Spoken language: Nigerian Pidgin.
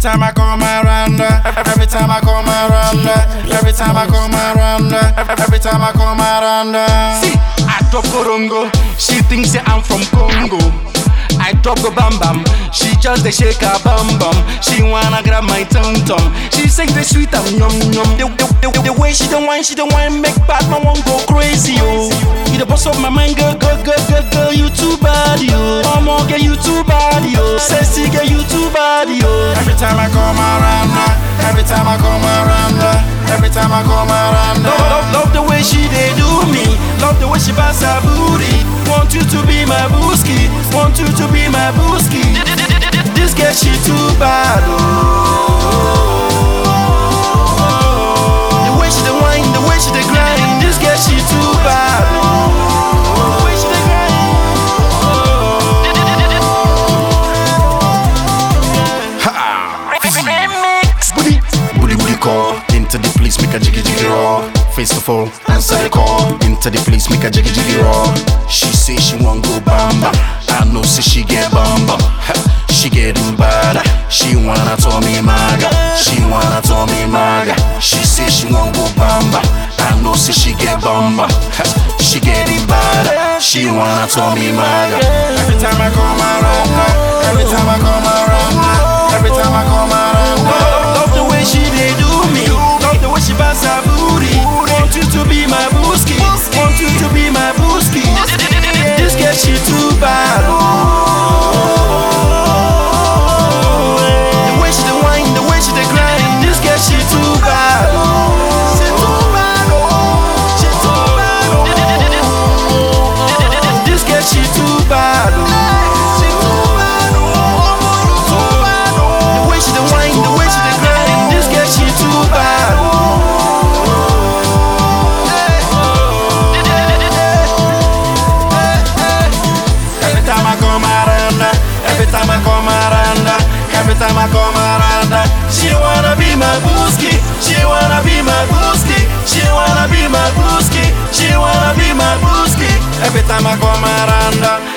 time I come around, every time I come around, every time I come around, every time I come around. See, I drop Korongo, she thinks that I'm from Congo. I drop go bam bam, she just dey shake her bum bum. She wanna grab my tum tum. She say the sweet and yum yum. The way she don't whine, make bad man won't go crazy, oh. You the boss of my mind, girl, you too bad, yo. Mama, girl, you too bad, yo. Sexy, girl, you too bad, yo. Every time I come around, every time I come around, every time I come around. Love the way she dey do me, love the way she pass her booty. Want you to be my booski, want you to be my booski. This girl she too bad, oh. The way she dey whine, the way she dey grind. This girl she too bad, oh. The way she dey grind. Booty call into the police, make a jiggy raw. Face to fall, answer the call. Into the police, make a jiggy raw. She say she won't go bamba. I know say she get bamba. She getting bad. She wanna tell me maga. She wanna tell me maga. She say she won't go bamba. I know say she get bamba. She getting bad. She wanna tell me maga. Every time I come around, every time I come around, every time I come around. Love the way she dey do me, love the way she pass her booty. Want you to be my booski, want you to be my booski. This girl she too bad, oh. The way she dey whine, the way she dey grind. This girl she too bad, oh. She too bad, oh. She too bad, oh. This girl she too bad, oh. She too bad, oh. The way she dey whine, the way she dey grind. This girl she too bad, oh. Every time I come around, every time I come around, every time I come around, she wanna be my booski, she wanna be my booski, she wanna be my booski, she wanna be my booski. Every time I come around.